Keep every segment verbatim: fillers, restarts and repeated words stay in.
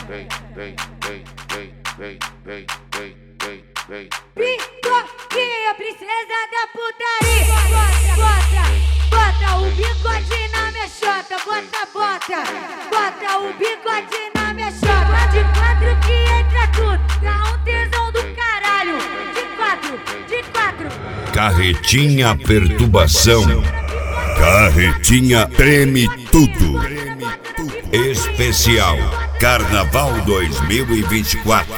Pipoquinha, princesa da putaria. Bota, bota, bota o bigode na minha chota. Bota, bota, bota o bigode na minha chota. De quatro que entra tudo, dá um tesão do caralho. De quatro, de quatro. Carretinha Perturbação. Carretinha Treme Tudo. Especial Carnaval dois mil e vinte e quatro.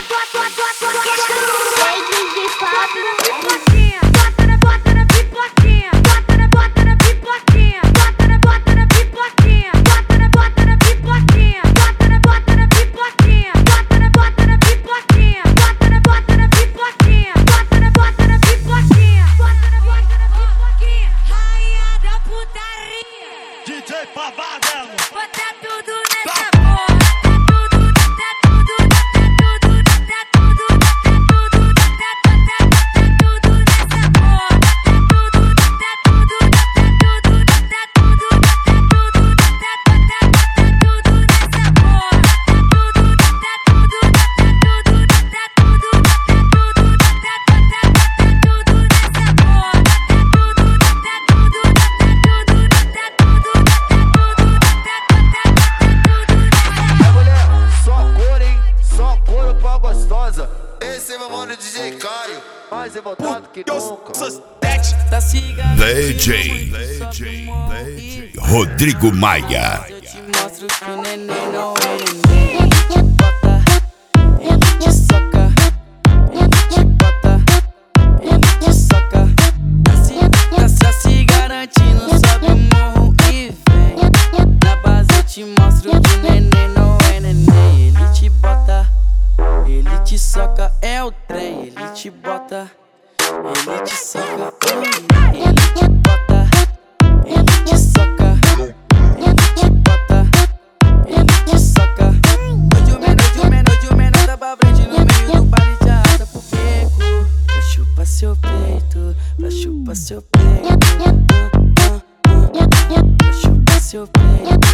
Esse é meu mano D J Caio, mais revoltado que nunca. D J Rodrigo Maia. Eu te mostro que o neném não é neném. Ele te soca, ele te bota, ele te soca. Tá se, tá se garantindo, sobe o morro e vem. Na base eu te mostro que o neném não é neném. Ele te bota, ele te soca, é o trem. Ele te bota, ele te soca, ele te bota, ele te soca, ele te bota, ele te soca. Hoje o menor, hoje o menor, hoje o menor tá pra frente no meio do baile de arrasta pro beco. Pra chupar seu peito, pra chupar seu peito, pra chupar seu peito,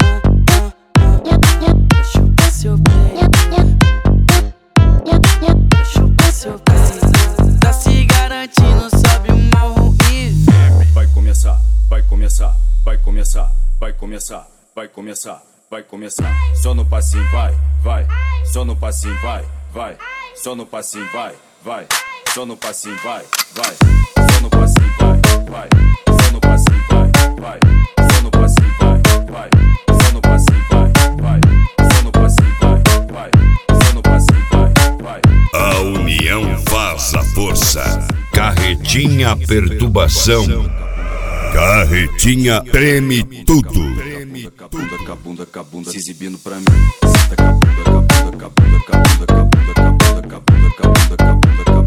pra chupar seu peito. Tá se garantindo, sobe o morro e vem. Vai começar, vai começar, vai começar, vai começar, vai começar, vai começar. Só no passinho, vai, vai. Só no passinho, vai, vai. Só no passinho, vai, vai. Só no passinho, vai, vai. Só no passinho, vai, vai. Só no passinho, vai, vai. Só no passinho, vai, vai. Só no passinho, vai, vai. Só no passinho, vai, vai. Só no passinho, vai, vai. A união faz a força. Carretinha Perturbação. Carretinha Treme Tudo. Cabunda, cabunda, cabunda, se exibindo pra mim. Senta cabunda, cabunda, cabunda, cabunda, cabunda, cabunda, cabunda, cabunda, cabunda, cabunda.